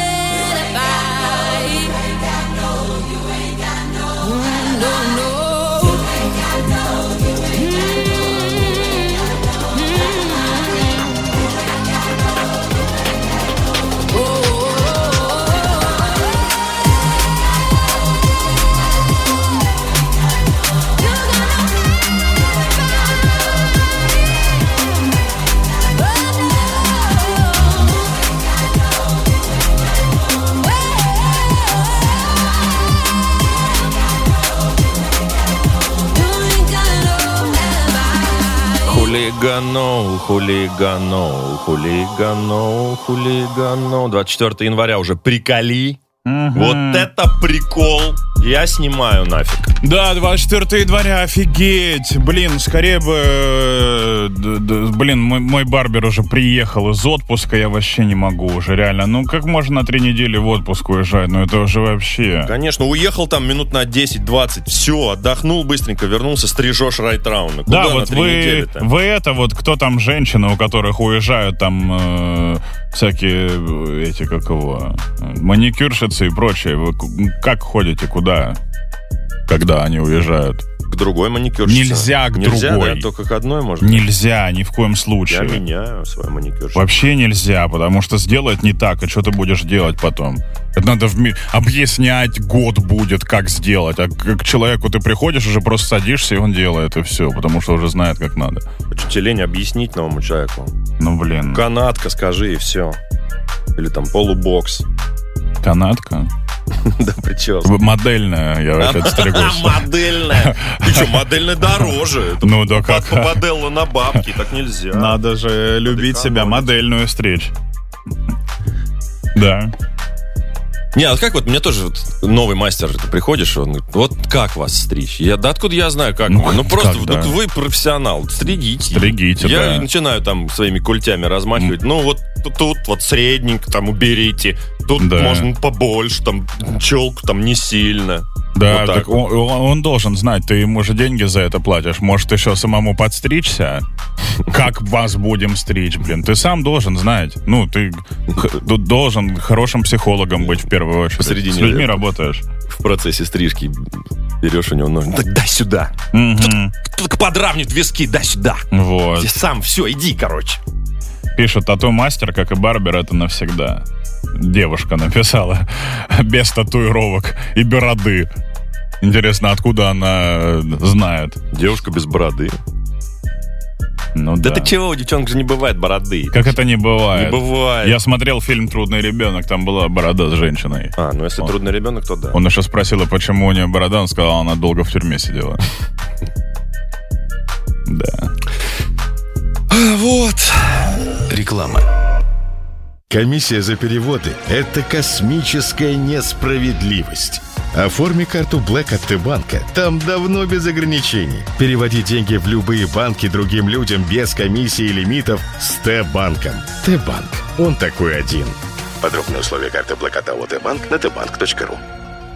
F: alibi. You ain't got no, you ain't got no. No, no. You ain't got no, you ain't got no.
A: Хулигано, хулигано, хулигано, хулигано. двадцать четвёртого января уже приколи.
H: Угу.
A: Вот это прикол. Я снимаю нафиг.
H: Да, двадцать четвёртого января, офигеть. Блин, скорее бы... э, д- д- Блин, мой, мой барбер уже приехал из отпуска, я вообще не могу уже, реально. Ну, как можно на три недели в отпуск уезжать? Ну, это уже вообще...
A: Конечно, уехал там минут на десять-двадцать. Все, отдохнул быстренько, вернулся, стрижешь райтрауны. Куда
H: Да,
A: на
H: вот
A: три
H: вы,
A: недели-то?
H: вы это вот, кто там женщины, у которых уезжают там э, всякие э, эти, как его, маникюрщицы и прочее. Вы к- как ходите, куда? Когда они уезжают?
A: К другой маникюрщице.
H: Нельзя к
A: Нельзя,
H: другой.
A: да, только к одной можно.
H: Нельзя, ни в коем
A: Я
H: случае.
A: меняю свою маникюрщицу.
H: Вообще нельзя, потому что сделать не так, и что ты будешь делать потом? Это надо вми- объяснять, год будет, как сделать. А к, к человеку ты приходишь, уже просто садишься, и он делает, и все, потому что уже знает, как надо.
A: Что тебе лень объяснить новому человеку?
H: Ну, блин.
A: Канатка, скажи, и все. Или там полубокс.
H: Канатка?
A: Да при чем?
H: Модельная, я вообще стригусь.
A: Модельная. Ты что, модельная дороже. Это
H: Ну да как?
A: попадело на бабки, так нельзя.
H: Надо же любить себя,
A: экономить.
H: модельную стричь. Да.
A: Не, а как вот, мне тоже вот новый мастер, ты приходишь, он говорит, вот как вас стричь? Я, да откуда я знаю, как
H: Ну,
A: вы? Ну просто,
H: как, да.
A: ну, вы профессионал, стригите.
H: Стригите,
A: Я
H: да.
A: начинаю там своими культями размахивать, ну вот тут, тут вот средненько там уберите, тут
H: Да.
A: можно побольше, там челку там не сильно.
H: Да,
A: Вот так
H: так
A: вот.
H: он, он должен знать, ты ему же деньги за это платишь. Может, еще самому подстричься? Как вас будем стричь, блин? Ты сам должен знать. Ну, ты х- тут должен хорошим психологом быть в первую очередь.
A: Посредине
H: С людьми
A: лета.
H: работаешь.
A: В процессе стрижки Берешь у него нож. Так дай сюда.
H: Угу.
A: Только подравнит виски, дай сюда.
H: Вот.
A: Ты сам, все, иди, короче.
H: Пишет, тату-мастер, как и барбер, это навсегда. Девушка написала. Без татуировок и бороды. Интересно, откуда она знает?
A: Девушка без бороды.
H: Ну
A: да.
H: Да
A: ты чего, у девчонок же не бывает бороды.
H: Как это не бывает?
A: Не бывает.
H: Я смотрел фильм «Трудный ребенок», там была борода с женщиной.
A: А, ну если
H: он,
A: трудный ребенок, то да.
H: Он еще спросил, почему у нее борода, он сказал, она долго в тюрьме сидела. Да.
A: Вот.
B: Реклама.
N: Комиссия за переводы – это космическая несправедливость. Оформи карту Black от Т-банка. Там давно без ограничений. Переводи деньги в любые банки другим людям без комиссии и лимитов с Т-банком. Т-банк. Он такой один. Подробные условия карты Black от АО Т-банк на тбанк точка ру.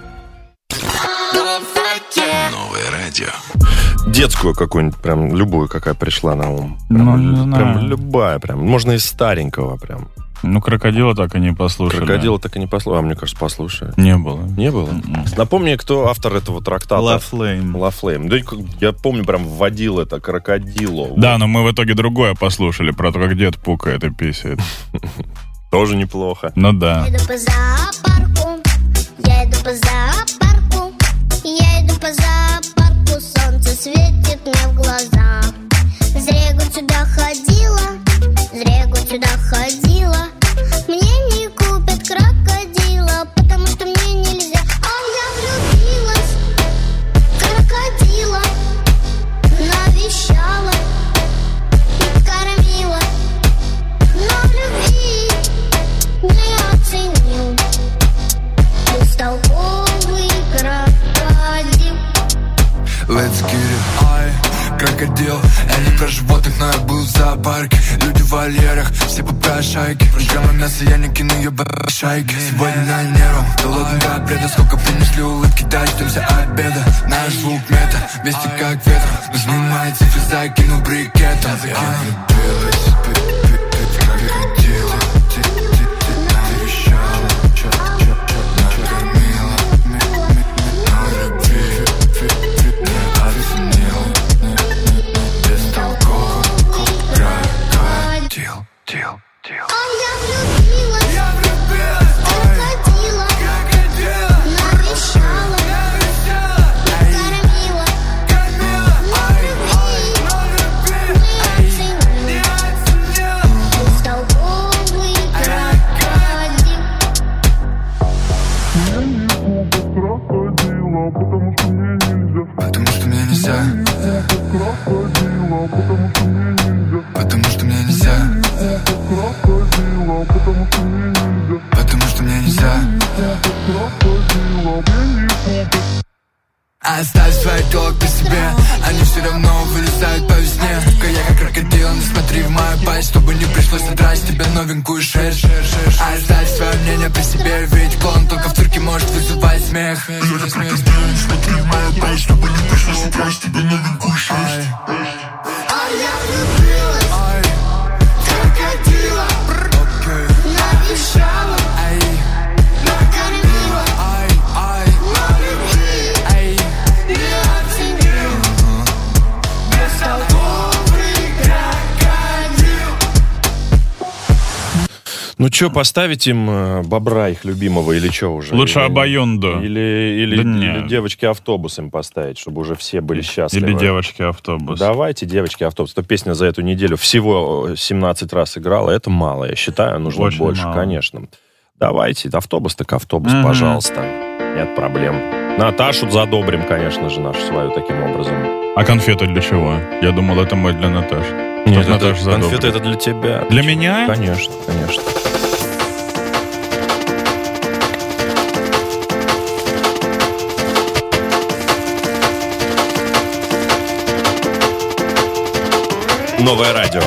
B: Новое радио.
A: Детскую какую-нибудь, прям любую, какая пришла на ум.
H: Ну,
A: Прям,
H: не
A: прям
H: знаю.
A: любая, прям. Можно из старенького прям.
H: Ну, «Крокодила» так и не послушали.
A: «Крокодила» так и не послушали. А мне кажется, послушали.
H: Не было.
A: Не было?
H: Mm-mm.
A: Напомни, кто автор этого трактата.
H: La Flame.
A: La Flame. Да, я помню, прям вводил это «Крокодилу».
H: Да, но мы в итоге другое послушали, про то, как дед пукает и писает.
A: Тоже неплохо.
H: Ну да.
O: Я иду по зоопарку, я иду по зоопарку, я иду по зоопарку, солнце светит мне в глаза. Зря год сюда ходила, зря год сюда ходила. Мне не купят крокодила, потому что мне нельзя. А я влюбилась в крокодила, навещала и кормила, но любви не оценил. Бестолковый крокодил.
P: Let's get it, ай, крокодил. Я не про животных, но я был в зоопарке. Люди в вольерах, все попрошайки. Прожгама мясо, я не кину ее шайки. Сегодня на нерву, голодный до обеда. Сколько принесли улыбки, дождемся обеда. Наш звук мета, вести как ветер. Снимай цифры, закину брикетом. Я влюбилась в крокодила. Навещала, накормила, но любви не оценила. Бестолковый крокодил, дил, дил.
O: А я влюбилась, я влюбилась в крокодила, крокодила, навещала, навещала, кормила, кормила, но любви не оценила. Бестолковый крокодил.
P: Потому что мне нельзя. Потому что мне нельзя. Потому что мне нельзя. Оставь свои телок при себе. Они все равно вылезают по весне. Я как крокодил, не смотри в мою пасть, чтобы не пришлось содрать тебе новенькую шерсть. Оставь свое мнение при себе, ведь клоун только в цирке может вызывать смех. Я как крокодил, не смотри в мою пасть, чтобы не пришлось содрать тебе новенькую шерсть.
O: А я влюбилась в крокодила, навещала, накормила, но любви не оценила. Бестолковый крокодил.
A: Ну что, поставить им э, бобра их любимого или что уже?
H: Лучше
A: или,
H: Обоюнду.
A: Или, или,
H: Да
A: или
H: нет.
A: девочки-автобус им поставить, чтобы уже все были счастливы.
H: Или девочки-автобус.
A: Давайте девочки-автобус. То песня за эту неделю всего семнадцать раз играла. Это мало, я считаю, нужно
H: Очень
A: больше,
H: мало.
A: конечно. Давайте, автобус так автобус,
H: Мгм.
A: пожалуйста. Нет проблем. Наташу задобрим, конечно же, нашу свою таким образом.
H: А конфеты для чего? Я думал, это мой для Наташи.
A: Нет,
H: Чтоб
A: это,
H: Наташа задобрила.
A: конфеты это для тебя.
H: Для меня?
A: Конечно, конечно. Новое радио.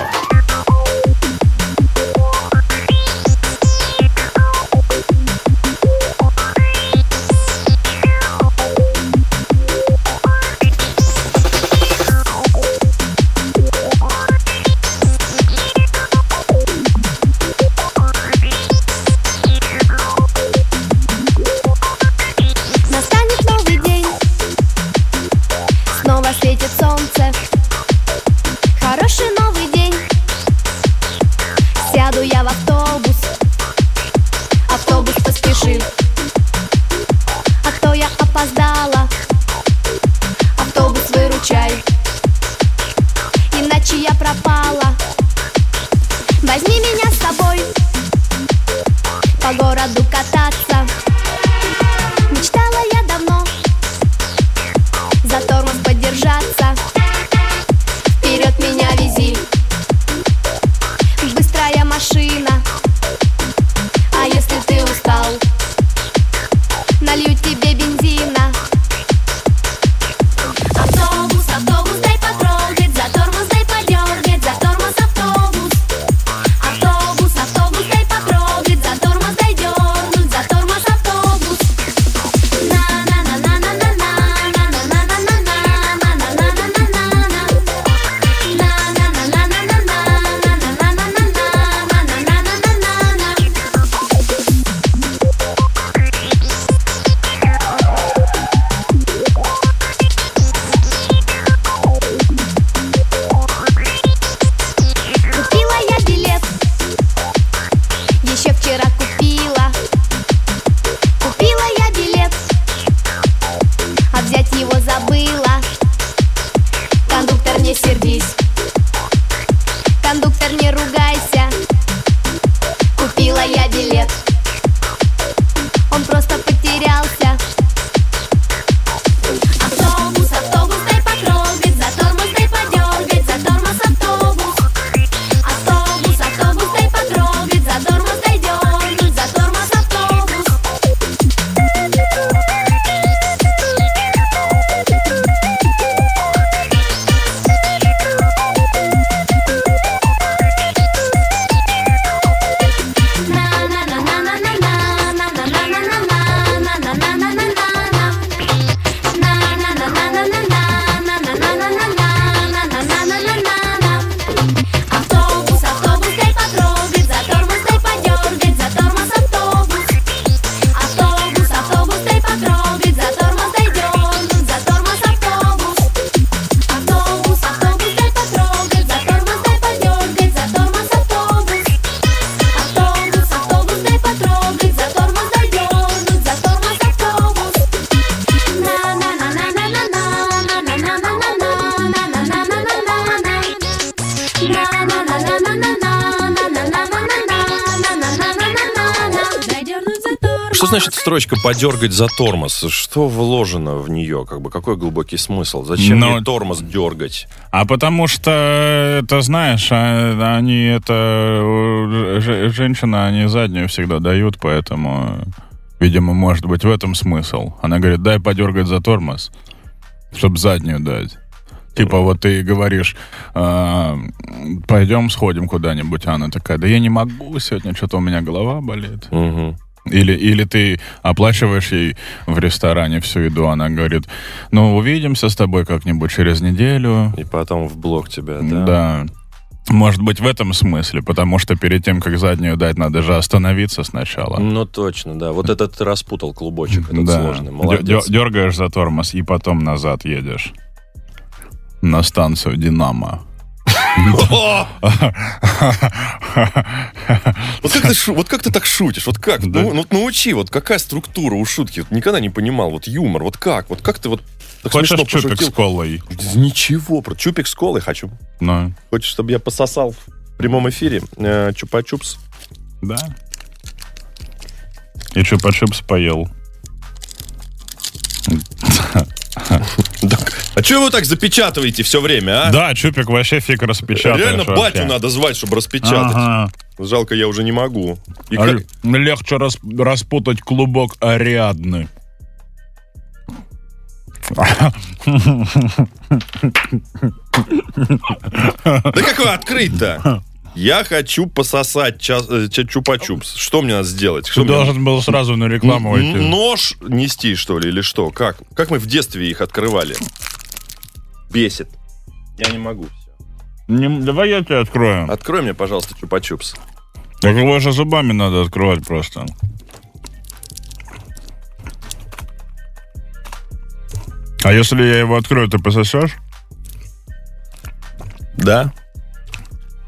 O: Настанет новый день,
Q: напиши. А то я опоздала, автобус выручай, иначе я пропала. Возьми меня с собой по городу кататься. Мечтала я давно за тормоз подержаться. Вперед меня вези, быстрая машина. А если ты устал, налью тебе бензина. Автобус, автобус, дай потрогать, за тормоз дай подергать, за тормоз автобус. Автобус, автобус, дай потрогать, за тормоз дай дернуть, за тормоз автобус. Купила я билет, еще вчера купила. Купила я билет, а взять его забыла. Кондуктор, не сердись, кондуктор, не ругайся. Купила я билет, он просто потерялся. Автобус, автобус, дай потрогать, за тормоз дай подергать, за тормоз автобус. Автобус, автобус, дай потрогать, за тормоз дай дернуть, за тормоз автобус. Автобус, автобус, дай потрогать, за тормоз дай подергать, за тормоз автобус. Автобус, автобус, дай потрогать, за тормоз дай дернуть, за тормоз автобус. Автобус, автобус, дай потрогать, за тормоз дай подергать, за тормоз автобус. Автобус, автобус, дай потрогать, за тормоз дай дернуть, за тормоз автобус.
A: Что значит строчка «подергать за тормоз»? Что вложено в нее? Как бы, какой глубокий смысл? Зачем
H: Но-
A: мне тормоз дергать?
H: А потому что, это знаешь, а- они это... э, ж- Женщина, они заднюю всегда дают, поэтому, видимо, может быть в этом смысл. Она говорит, дай подергать за тормоз, чтобы заднюю дать. Типа вот ты говоришь, э, пойдем сходим куда-нибудь, а она такая, да я не могу сегодня, что-то у меня голова болит.
A: Угу.
H: Или, или ты оплачиваешь ей в ресторане всю еду, она говорит, ну, увидимся с тобой как-нибудь через неделю.
A: И потом в блок тебя, да?
H: Да. Может быть, в этом смысле, потому что перед тем, как заднюю дать, надо же остановиться сначала.
A: Ну, точно, да. Вот это ты распутал клубочек, этот
H: Да.
A: сложный.
H: Дё-
A: Молодец.
H: дё- Дергаешь за тормоз и потом назад едешь. На станцию «Динамо».
A: О! Вот как ты шу- вот как ты так шутишь? Вот как?
H: Да.
A: Ну, вот научи, вот какая структура у шутки? Вот никогда не понимал. Вот юмор, вот как? Вот как ты вот так
H: Хочешь
A: смешно
H: чупик
A: пошутил?
H: с колой?
A: Ничего, про чупик с колой хочу.
H: Ну,
A: Хочешь, чтобы я пососал в прямом эфире э, чупа-чупс?
H: да. И чупа-чупс поел.
A: Так, а что вы так запечатываете все время, а?
H: Да, чупик вообще фиг распечатаешь.
A: Реально
H: вообще.
A: батю надо звать, чтобы распечатать.
H: Ага.
A: Жалко, я уже не могу. И
H: А
A: как-
H: Легче рас- распутать клубок Ариадны.
A: Да как его открыть-то? Я хочу пососать час- э, ча- чупа-чупс. Что мне надо сделать? Что
H: Ты
A: мне
H: должен был сразу на рекламу
A: Н-
H: идти.
A: Нож нести, что ли, или что? Как? Как мы в детстве их открывали? Бесит. Я не могу.
H: Не- давай я тебе открою.
A: Открой мне, пожалуйста, чупа-чупс.
H: Так его же зубами надо открывать просто. А если я его открою, ты пососешь?
A: Да.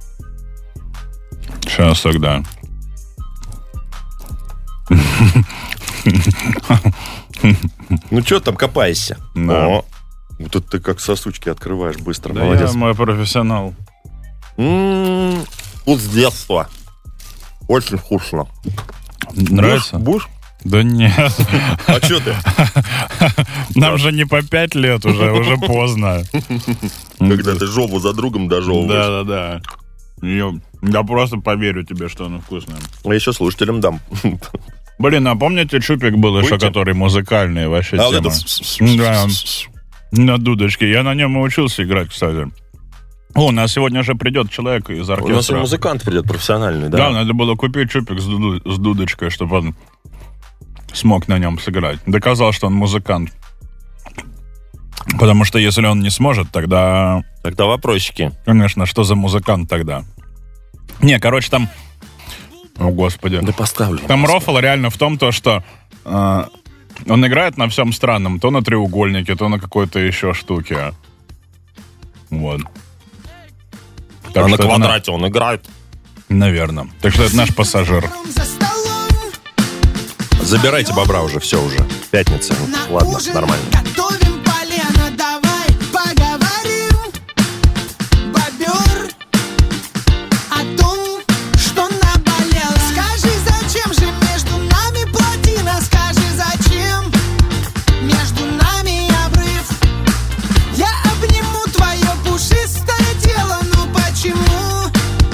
H: Сейчас тогда.
A: Ну, что там копаешься?
H: Да.
A: О, вот это ты как сосучки открываешь быстро.
H: Да,
A: молодец.
H: я мой профессионал.
A: М-м-м, вкус детства. Очень вкусно.
H: Нравится?
A: Будешь?
H: Да нет.
A: А что ты?
H: Нам же не по пять лет уже, уже поздно.
A: Когда ты жопу за другом дожевываешь.
H: Да-да-да. Я, я просто поверю тебе, что оно вкусное.
A: А еще слушателям дам.
H: Блин, а помните, Чупик был еще,
A: Будете?
H: который музыкальный вообще
A: А вот
H: тема?
A: этот...
H: Да, на дудочке. Я на нем и учился играть, кстати. О, у нас сегодня же придет человек из
A: У нас и
H: оркестра.
A: музыкант придет профессиональный, да?
H: Да, надо было купить Чупик с, дуду- с дудочкой, чтобы он смог на нем сыграть. Доказал, что он музыкант. Потому что если он не сможет, тогда...
A: Тогда вопросики.
H: Конечно, что за музыкант тогда? Не, короче, там... О, господи.
A: Да поставлю.
H: Там рофл реально в том, то, что э, он играет на всем странном. То на треугольнике, то на какой-то еще штуке. Вот. Так
A: а на
H: что это
A: квадрате он играет?
H: Наверное. Так что это наш пассажир.
A: Забирайте бобра уже, все уже. Пятница. Ладно, нормально.
K: Готовим полено, давай поговорим, бобер, о том, что наболело. Скажи, зачем же между нами плотина? Скажи, зачем между нами обрыв? Я обниму твое пушистое тело, ну почему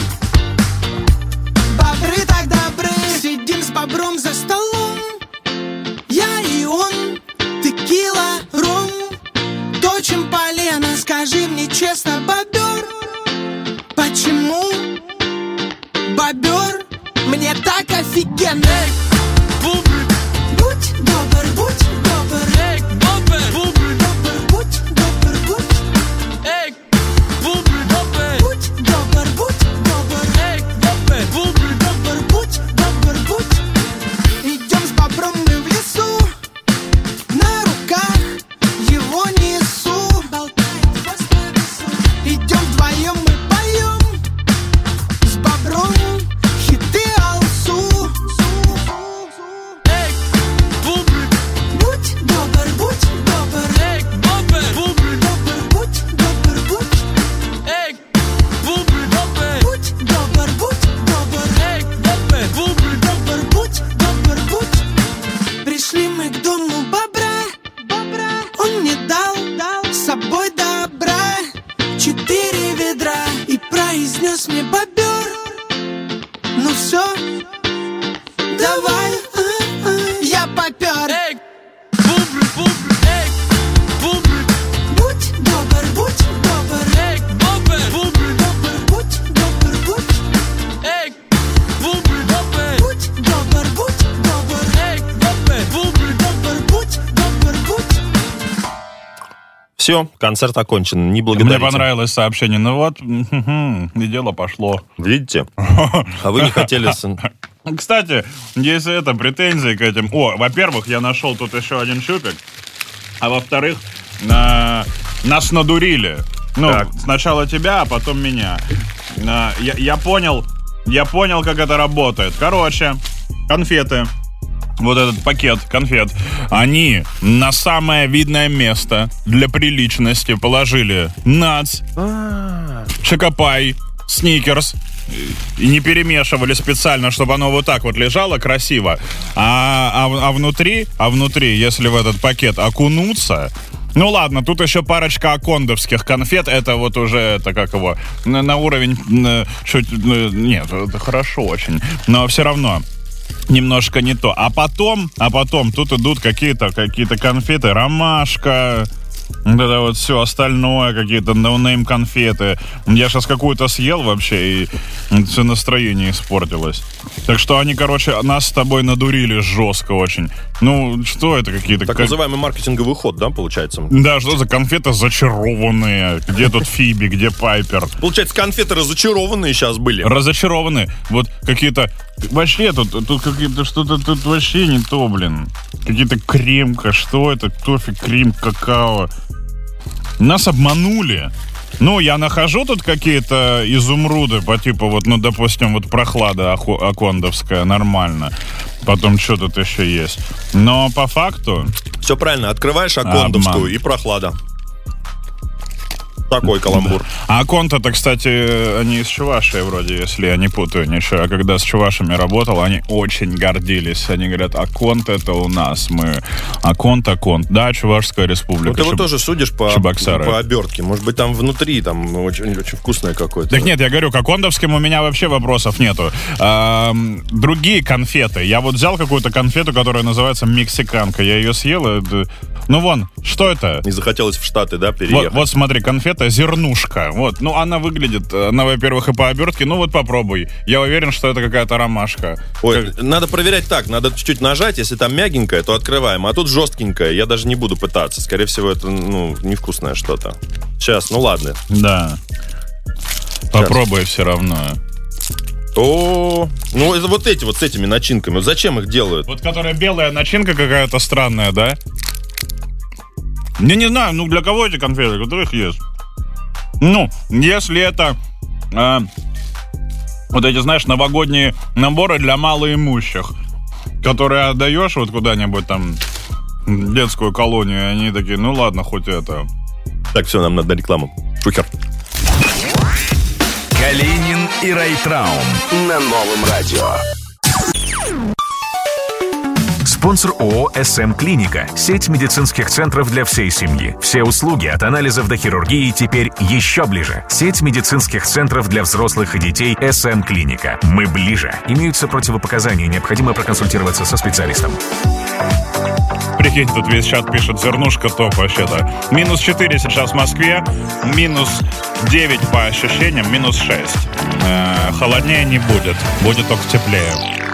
K: бобры так добры? Сидим с бобром за столом, я и он, текила, ром, точим полено. Скажи мне честно, бобер, почему бобер мне так офигенно? Будь добр, будь добр, будь добр, будь добр, будь будь добр, будь добр, будь добр, будь добр, будь. Идем с бобром мы в лесу, на руках его несу, болтает хвост по лесу. Идем вдвоем мы поем с бобром хиты алсу. Будь добр, будь добр, будь добр, будь добр, будь будь добр, будь добр, будь добр, будь добр, будь. Пришли мы к дому бобра, бобра. Он мне дал, дал с собой добра четыре ведра и произнес мне: бобер, ну все, давай, а, а. Я попер. Будь добр, будь добр, будь добр, будь добр, будь будь добр, будь добр, будь добр, будь добр, будь.
A: Все, концерт окончен. Не
H: Мне
A: благодарите.
H: понравилось сообщение. Ну вот, и дело пошло.
A: Видите? А вы не хотели... с-
H: Кстати, если это претензии к этим... О, во-первых, я нашел тут еще один Чупик. А во-вторых, на- нас надурили. Ну,
A: Так.
H: сначала тебя, а потом меня. На- Я, я понял, я понял, как это работает. Короче, конфеты. Вот этот пакет конфет. Они на самое видное место для приличности положили нац, Чокопай, Сникерс. И не перемешивали специально, чтобы оно вот так вот лежало красиво. А, а, а внутри, а внутри, если в этот пакет окунуться... Ну ладно, тут еще парочка акондовских конфет. Это вот уже, это как его, на, на уровень... э, чуть, э, нет, это хорошо очень. Но все равно... Немножко не то. А потом, а потом тут идут какие-то какие-то конфеты, ромашка, вот это вот все остальное, какие-то ноунейм конфеты. Я сейчас какую-то съел вообще, и все настроение испортилось. Так что они, короче, нас с тобой надурили жестко очень. Ну, что это какие-то...
A: Так называемый маркетинговый ход, да, получается?
H: Да, что за конфеты зачарованные? Где тут Фиби, где Пайпер?
A: Получается, конфеты разочарованные сейчас были.
H: Разочарованы. Вот какие-то... Вообще тут, тут какие-то что-то тут вообще не то, блин. Какие-то кремка, что это? Тофи, крем, какао. Нас обманули. Ну, я нахожу тут какие-то изумруды по типу, вот, ну, допустим, вот прохлада акондовская, нормально. Потом что тут еще есть. Но по факту...
A: Все правильно, открываешь акондовскую обман. И прохлада. Такой каламбур.
H: А Аконта-то, кстати, они из Чувашии вроде, если я не путаю ничего. А когда с чувашами работал, они очень гордились. Они говорят, Аконт это у нас. Мы Аконт, Аконт. Да, Чувашская республика.
A: Ну, ты
H: Чеб...
A: вот тоже судишь по, по обертке. Может быть, там внутри там очень, очень вкусное какое-то.
H: Так нет, я говорю, к акондовским у меня вообще вопросов нету. А, другие конфеты. Я вот взял какую-то конфету, которая называется мексиканка. Я ее съел. Это... Ну вон, что это?
A: Не захотелось в Штаты, да, переехать?
H: Вот, вот смотри, конфета зернушка. Вот, ну она выглядит, она, во-первых, и по обертке, ну вот попробуй. Я уверен, что это какая-то ромашка.
A: Ой,
H: как...
A: надо проверять так, надо чуть-чуть нажать, если там мягенькое, то открываем, а тут жесткенькое, я даже не буду пытаться. Скорее всего, это, ну, невкусное что-то. Сейчас, ну ладно.
H: Да. Сейчас. Попробуй все равно.
A: О, ну это вот эти вот с этими начинками. Вот зачем их делают?
H: Вот которая белая начинка какая-то странная, да? Я не знаю, ну для кого эти конфеты, которых есть? Ну, если это э, вот эти, знаешь, новогодние наборы для малоимущих, которые отдаешь вот куда-нибудь там в детскую колонию, и они такие, ну ладно, хоть это.
A: Так, все, нам надо рекламу. Шухер.
B: Калинин и Райтраум на Новом радио.
R: Спонсор ООО «СМ Клиника». Сеть медицинских центров для всей семьи. Все услуги от анализов до хирургии теперь еще ближе. Сеть медицинских центров для взрослых и детей «СМ Клиника». Мы ближе. Имеются противопоказания. Необходимо проконсультироваться со специалистом.
H: Прикинь, тут весь чат пишет, зернушка топ вообще-то. Минус четыре сейчас в Москве, минус девять по ощущениям, минус шесть. Э-э, холоднее не будет, будет только теплее.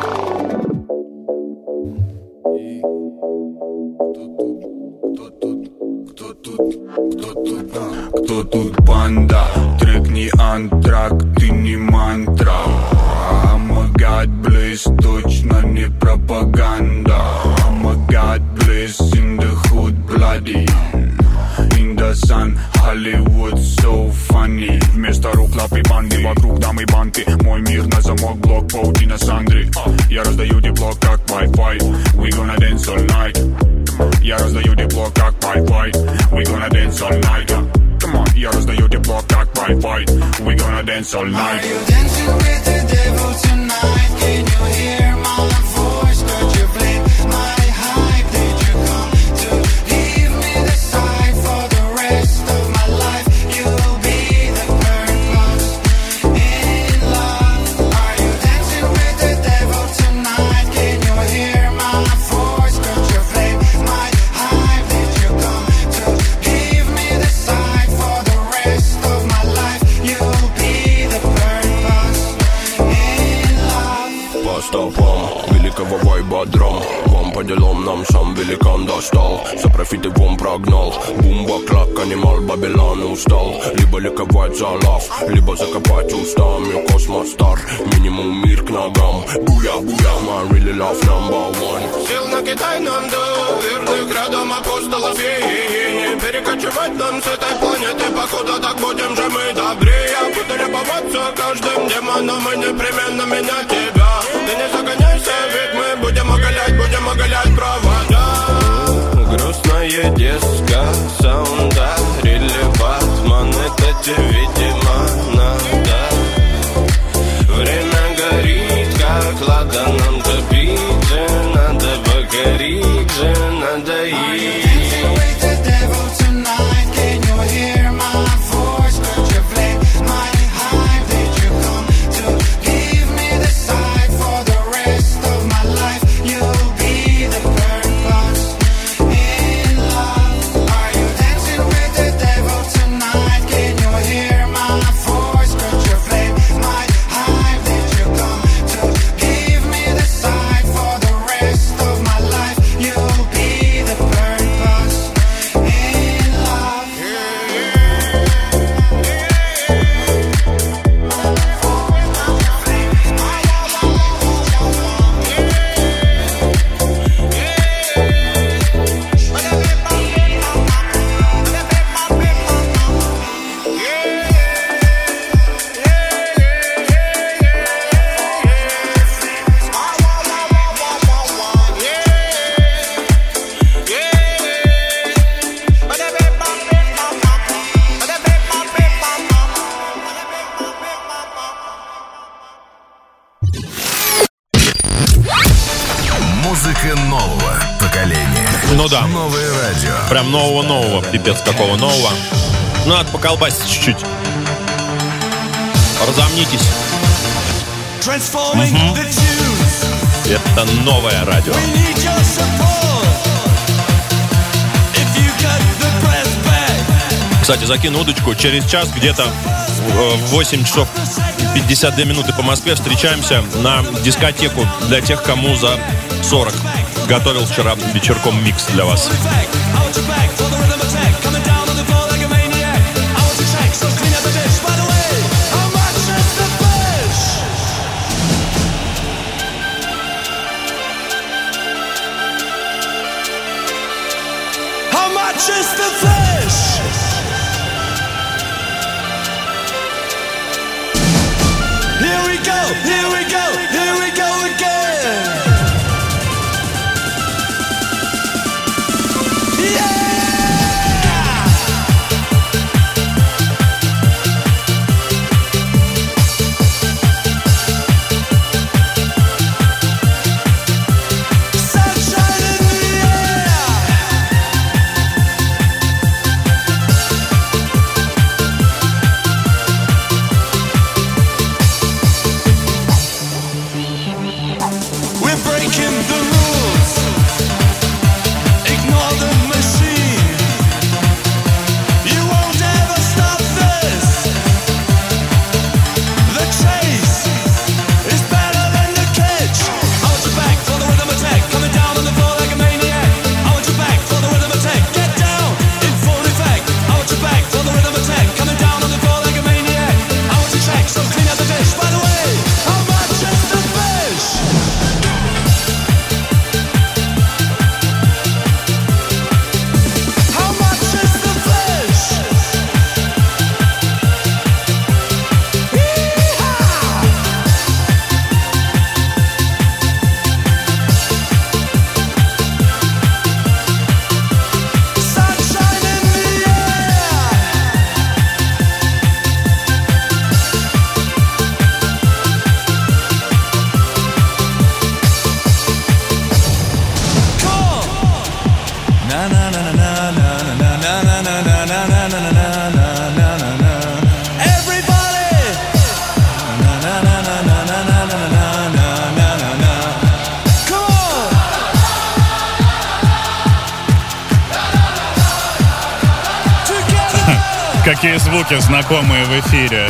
P: Кто тут банда? Трек не антрак, ты не мантра. I'm a god bless, точно не пропаганда. I'm a god bless, in the hood bloody. In the sun, Hollywood so funny. Вместо рук лапы банды, вокруг дамы банты. Мой мир на замок, блок, паутина Сандры. Я раздаю тепло, как Wi-Fi. We gonna dance all night. Я раздаю тепло, как Wi-Fi. We gonna dance all night. Come on, я раздаю тепло, как Wi-Fi. We gonna dance all night. Are you dancing with the devil tonight? Can you hear my voice? Could you flame my hype? Did you come to leave me the side for the rest of my life? You'll be the purpose in love. Are you dancing with the devil tonight? Can you hear my voice? Could you flame my hype? Did you come to leave me the side for the rest of my life? You'll be the purpose in love. По стопам великого вайба драм. Вам по делам нам сам великан достал. За профиты вон прогнал. Бумба, клак, анимал, Бабилан устал. Либо ликовать за лав, либо закопать устами. Космостар, минимум мир к ногам. Буя, буя, my really love number one. Сил на Китай нам дал, верных градом апостолов и не перекочевать нам с этой планеты. Покуда так будем же мы добрее. Буду любоваться каждым демоном и непременно менять тебя. Ты не загоняйся, ведь мы будем оголять, будем оголять провода. Грустная диска, саунда, рилли Батман, это тебе, видимо, надо. Время горит, как лада, нам топить же надо, погореть же надо и...
A: Ну да.
B: Новое радио.
A: Прям нового-нового. Пипец какого нового. Ну, надо поколбасить чуть-чуть. Разомнитесь. Угу. Это новое радио. Кстати, закину удочку. Через час, где-то в восемь часов пятьдесят две минуты по Москве, встречаемся на дискотеку для тех, кому за сорок. Готовил вчера вечерком микс для вас.
K: Just the fish. Here we go, here we go, here we go again. Yeah.
H: Какие звуки знакомые в эфире.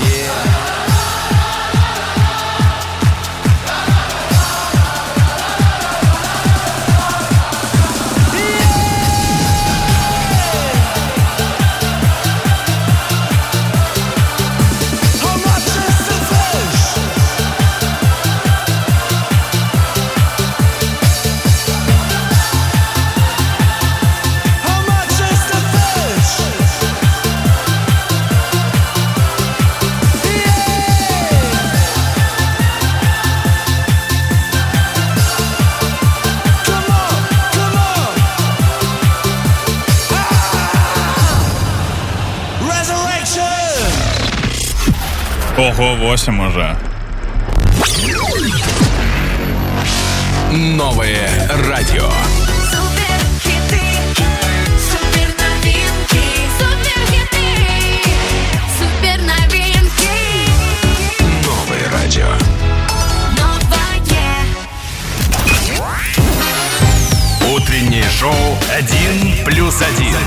H: Ого, восемь уже.
B: Новое радио. Новое радио. Утреннее шоу «Один плюс один».